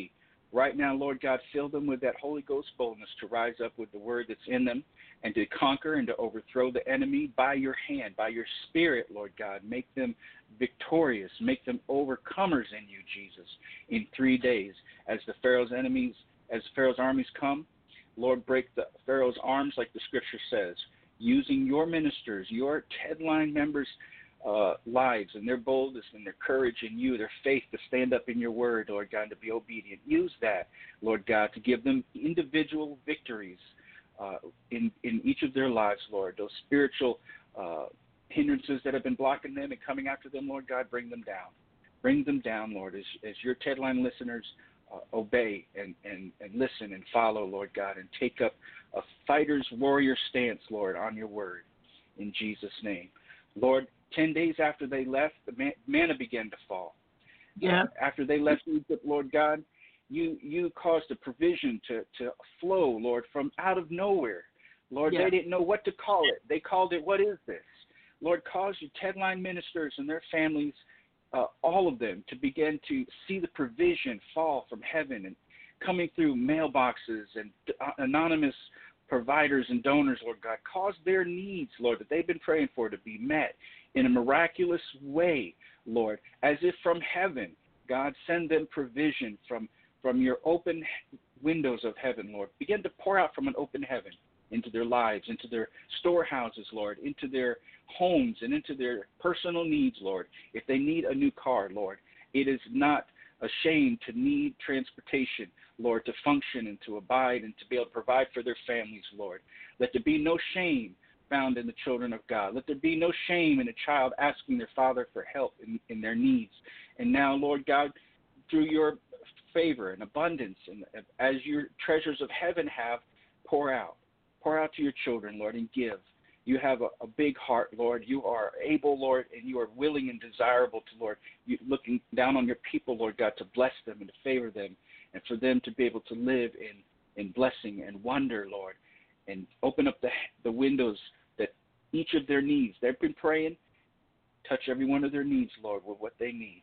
Right now, Lord God, fill them with that Holy Ghost boldness to rise up with the word that's in them and to conquer and to overthrow the enemy by your hand, by your spirit, Lord God. Make them victorious. Make them overcomers in you, Jesus, in three days. As the Pharaoh's enemies, as Pharaoh's armies come, Lord, break the Pharaoh's arms like the scripture says, using your ministers, your Tedline members' uh, lives and their boldness and their courage in you, their faith to stand up in your word, Lord God, to be obedient. Use that, Lord God, to give them individual victories uh, in, in each of their lives, Lord. Those spiritual uh, hindrances that have been blocking them and coming after them, Lord God, bring them down. Bring them down, Lord, as, as your Tedline listeners uh, obey and, and, and listen and follow, Lord God, and take up a fighter's warrior stance, Lord, on your word, in Jesus' name. Lord, ten days after they left, the man, manna began to fall. Yeah. Uh, after they left Egypt, Lord God, you you caused a provision to, to flow, Lord, from out of nowhere. Lord, Yeah. they didn't know what to call it. They called it, what is this? Lord, cause your Tedline ministers and their families, uh, all of them, to begin to see the provision fall from heaven and coming through mailboxes and uh, anonymous providers and donors, Lord God. Cause their needs, Lord, that they've been praying for to be met in a miraculous way, Lord, as if from heaven. God, send them provision from, from your open windows of heaven, Lord. Begin to pour out from an open heaven into their lives, into their storehouses, Lord, into their homes and into their personal needs, Lord. If they need a new car, Lord, it is not a shame to need transportation, Lord, to function and to abide and to be able to provide for their families, Lord. Let there be no shame found in the children of God. Let there be no shame in a child asking their father for help in, in their needs. And now, Lord God, through your favor and abundance, and as your treasures of heaven have, pour out. Pour out to your children, Lord, and give. You have a, a big heart, Lord. You are able, Lord, and you are willing and desirable to, Lord, you looking down on your people, Lord God, to bless them and to favor them and for them to be able to live in, in blessing and wonder, Lord, and open up the, the windows that each of their needs. They've been praying. Touch every one of their needs, Lord, with what they need.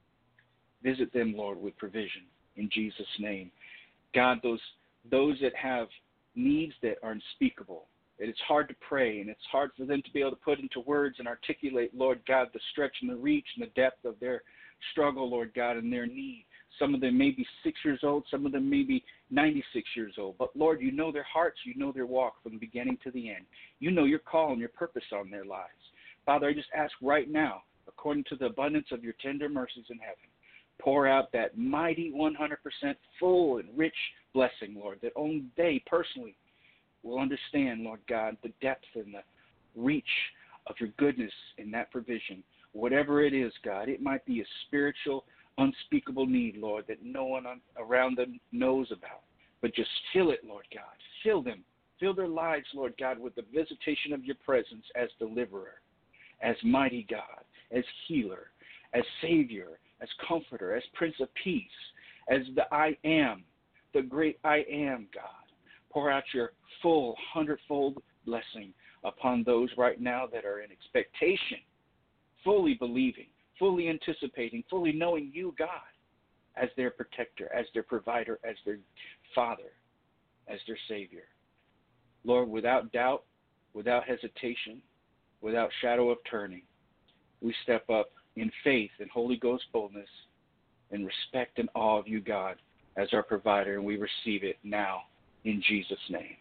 Visit them, Lord, with provision in Jesus' name. God, those those that have needs that are unspeakable, that it's hard to pray and it's hard for them to be able to put into words and articulate, Lord God, the stretch and the reach and the depth of their struggle, Lord God, and their need. Some of them may be six years old, some of them may be ninety-six years old. But, Lord, you know their hearts, you know their walk from the beginning to the end. You know your call and your purpose on their lives. Father, I just ask right now, according to the abundance of your tender mercies in heaven, pour out that mighty one hundred percent full and rich blessing, Lord, that only they personally will understand, Lord God, the depth and the reach of your goodness in that provision. Whatever it is, God, it might be a spiritual, unspeakable need, Lord, that no one on, around them knows about. But just fill it, Lord God. Fill them. Fill their lives, Lord God, with the visitation of your presence as deliverer, as mighty God, as healer, as Savior, as Comforter, as Prince of Peace, as the I Am, the great I Am, God. Pour out your full hundredfold blessing upon those right now that are in expectation, fully believing, fully anticipating, fully knowing you, God, as their protector, as their provider, as their Father, as their Savior. Lord, without doubt, without hesitation, without shadow of turning, we step up in faith and Holy Ghost boldness and respect and awe of you, God, as our provider, and we receive it now in Jesus' name.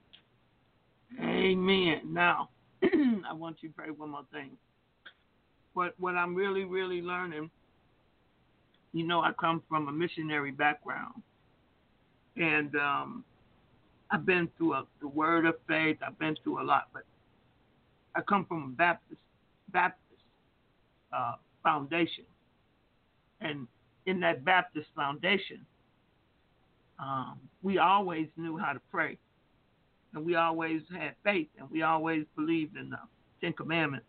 Amen. Now, I want you to pray one more thing. What what I'm really, really learning, you know, I come from a missionary background, and um, I've been through a, the word of faith. I've been through a lot, but I come from a Baptist Baptist uh, foundation, and in that Baptist foundation, um, we always knew how to pray, and we always had faith, and we always believed in the Ten Commandments.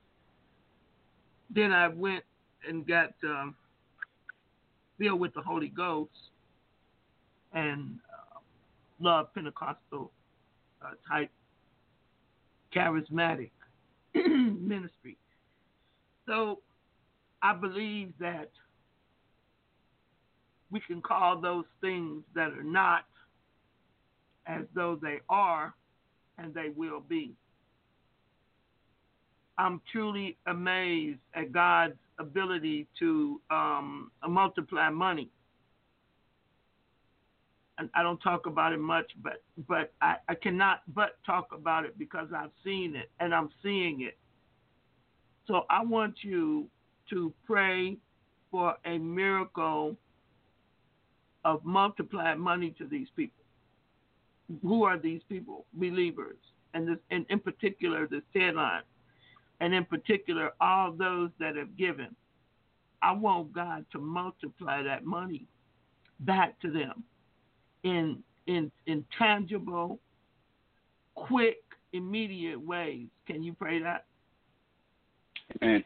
Then I went and got um, filled with the Holy Ghost and uh, love Pentecostal uh, type charismatic ministry. So I believe that we can call those things that are not as though they are, and they will be. I'm truly amazed at God's ability to um, multiply money. And I don't talk about it much, but but I, I cannot but talk about it because I've seen it and I'm seeing it. So I want you to pray for a miracle of multiplied money to these people. Who are these people? Believers. And this, and in particular, this headline. And in particular, all those that have given. I want God to multiply that money back to them in in in tangible, quick, immediate ways. Can you pray that? Amen.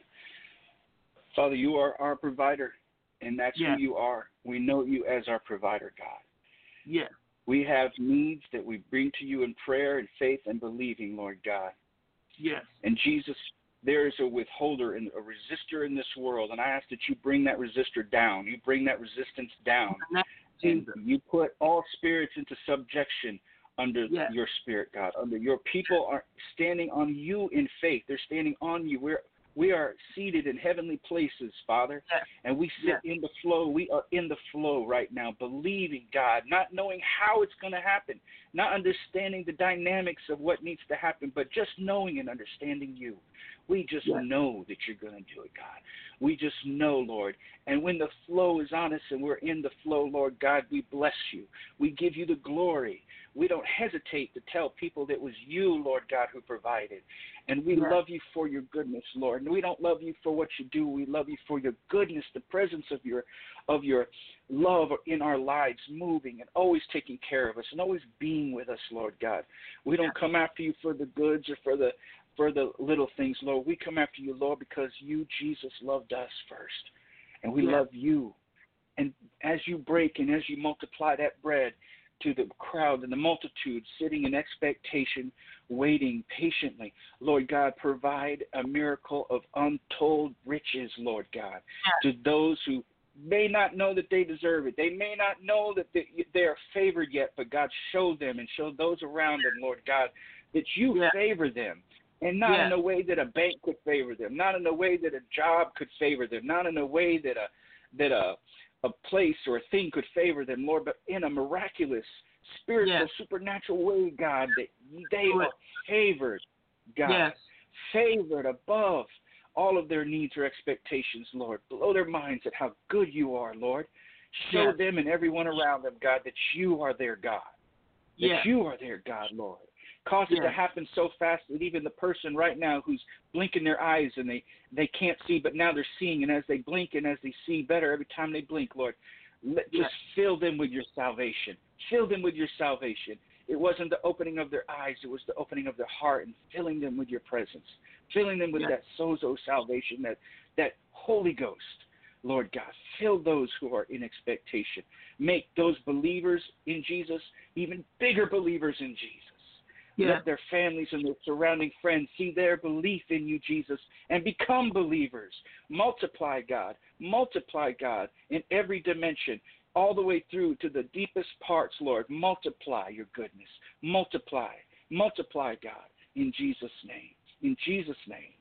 Father, you are our provider, and that's Yes. who you are. We know you as our provider, God. Yes. We have needs that we bring to you in prayer and faith and believing, Lord God. Yes. And Jesus, there is a withholder and a resistor in this world, and I ask that you bring that resistor down. You bring that resistance down. And you put all spirits into subjection under Yes. your spirit, God. Under your people are standing on you in faith. They're standing on you. We're we are seated in heavenly places, Father, Yes. and we sit Yes. in the flow. We are in the flow right now, believing, God, not knowing how it's going to happen, not understanding the dynamics of what needs to happen, but just knowing and understanding you. We just Yes. know that you're going to do it, God. We just know, Lord. And when the flow is on us and we're in the flow, Lord God, we bless you. We give you the glory. We don't hesitate to tell people that it was you, Lord God, who provided. And we Yes. love you for your goodness, Lord. And we don't love you for what you do. We love you for your goodness, the presence of your of your love in our lives, moving and always taking care of us and always being with us, Lord God. We don't come after you for the goods or for the for the little things, Lord. We come after you, Lord, because you, Jesus, loved us first. And we Yes. love you. And as you break and as you multiply that bread to the crowd and the multitude sitting in expectation, waiting patiently, Lord God, provide a miracle of untold riches, Lord God, to those who may not know that they deserve it. They may not know that they, they are favored yet, but God, show them and show those around them, Lord God, that you Yes. favor them. And not Yes. in a way that a bank could favor them, not in a way that a job could favor them, not in a way that a that a a place or a thing could favor them, Lord, but in a miraculous, spiritual, Yes. supernatural way, God, that they Do it. are favored, God, Yes. favored above all of their needs or expectations, Lord. Blow their minds at how good you are, Lord. Show Yes. them and everyone around them, God, that you are their God, that Yes. you are their God, Lord. Cause it to Yes. happen so fast that even the person right now who's blinking their eyes and they, they can't see, but now they're seeing, and as they blink and as they see better every time they blink, Lord, let, Yes. just fill them with your salvation. Fill them with your salvation. It wasn't the opening of their eyes, it was the opening of their heart and filling them with your presence, filling them with Yes. that sozo salvation, that, that Holy Ghost. Lord God, fill those who are in expectation. Make those believers in Jesus even bigger believers in Jesus. Yes. Let their families and their surrounding friends see their belief in you, Jesus, and become believers. Multiply, God. Multiply, God, in every dimension, all the way through to the deepest parts, Lord. Multiply your goodness. Multiply. Multiply, God, in Jesus' name. In Jesus' name.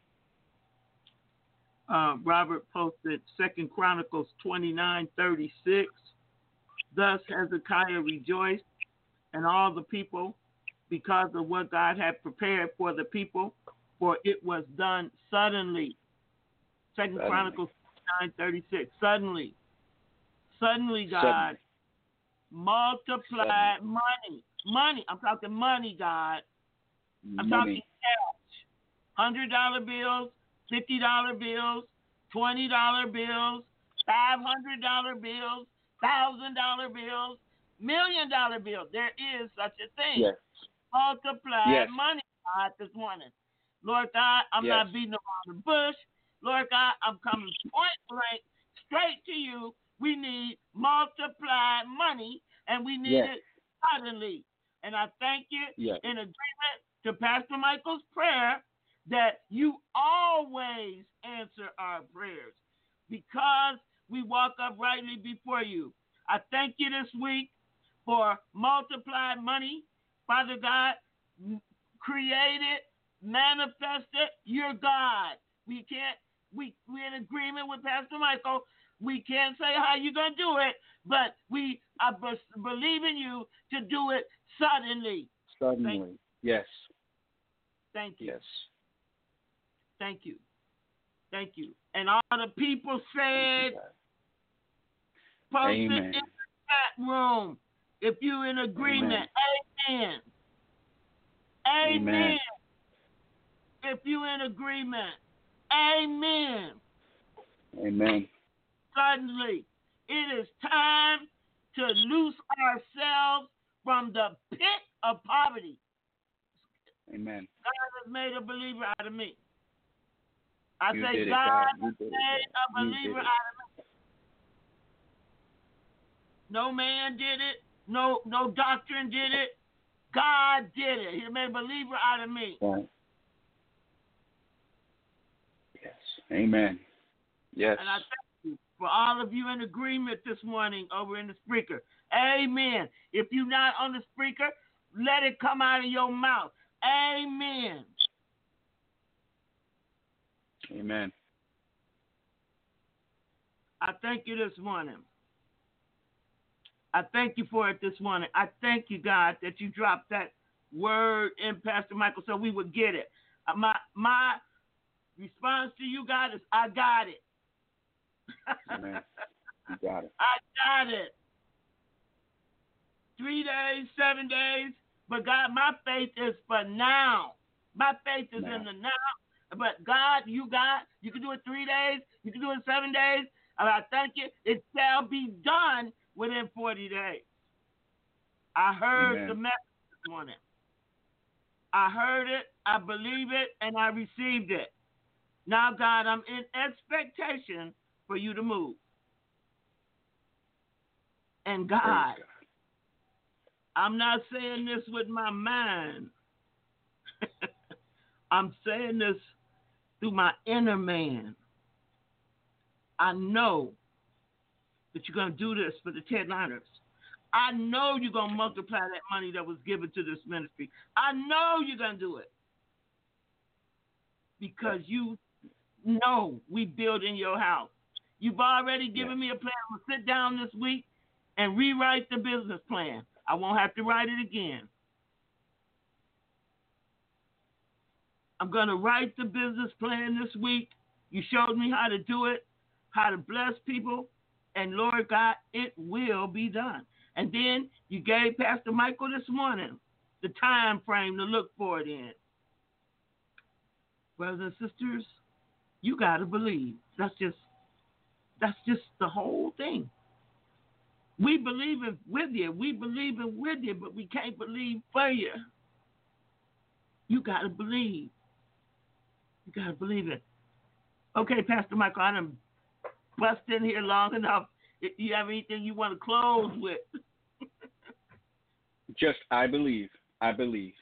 Uh, Robert posted Second Chronicles twenty-nine thirty-six. Thus Hezekiah rejoiced, and all the people, because of what God had prepared for the people, for it was done suddenly. Second Suddenly. Chronicles nine thirty-six. Suddenly. Suddenly, God Suddenly. multiplied money. Money. I'm talking money, God. I'm talking Money. cash. one hundred dollar bills, fifty dollar bills, twenty dollar bills, five hundred dollar bills, one thousand dollar bills, million dollar bills. There is such a thing. Yes. Multiply Yes. money, God, this morning. Lord God, I'm Yes. not beating around the bush. Lord God, I'm coming point blank straight to you. We need multiplied money, and we need Yes. it suddenly. And I thank you Yes. in agreement to Pastor Michael's prayer that you always answer our prayers because we walk uprightly before you. I thank you this week for multiplied money. Father God, created, manifested, you're God. We can't, we, we're in agreement with Pastor Michael. We can't say how you're going to do it, but we are be- believing you to do it suddenly. Suddenly, Thank, yes. Thank you. Yes. Thank you. Thank you. And all the people said, post it Amen. in the chat room if you're in agreement. Amen. Amen. Amen. If you're in agreement. Amen. Amen. Suddenly, it is time to loose ourselves from the pit of poverty. Amen. God has made a believer out of me. I You say, did it, God, God. has You did made it, a God. You believer did it. out of me. No man did it. No, no doctrine did it. God did it. He made a believer out of me. Right. Yes. Amen. Yes. And I thank you for all of you in agreement this morning over in the speaker. Amen. If you're not on the speaker, let it come out of your mouth. Amen. Amen. I thank you this morning. I thank you for it this morning. I thank you, God, that you dropped that word in Pastor Michael so we would get it. Uh, My my response to you, God, is I got it. Amen. You got it. I got it. Three days, seven days, but God, my faith is for now. My faith is Now. in the now. But God, you got, you can do it three days, you can do it seven days. And I thank you. It shall be done within forty days. I heard Amen. the message this morning. I heard it, I believe it, and I received it. Now, God, I'm in expectation for you to move. And God, Praise God. I'm not saying this with my mind. I'm saying this through my inner man. I know that you're going to do this for the Ted Liners. I know you're going to multiply that money that was given to this ministry. I know you're going to do it. Because you know we build in your house. You've already given Yes. me a plan. I'm going to sit down this week and rewrite the business plan. I won't have to write it again. I'm going to write the business plan this week. You showed me how to do it, how to bless people, and Lord God, it will be done. And then you gave Pastor Michael this morning the time frame to look for it in. Brothers and sisters, you got to believe. That's just, that's just the whole thing. We believe it with you. We believe it with you, but we can't believe for you. You got to believe. You got to believe it. Okay, Pastor Michael, I done bust in here long enough. If you have anything you want to close with? Just I believe. I believe.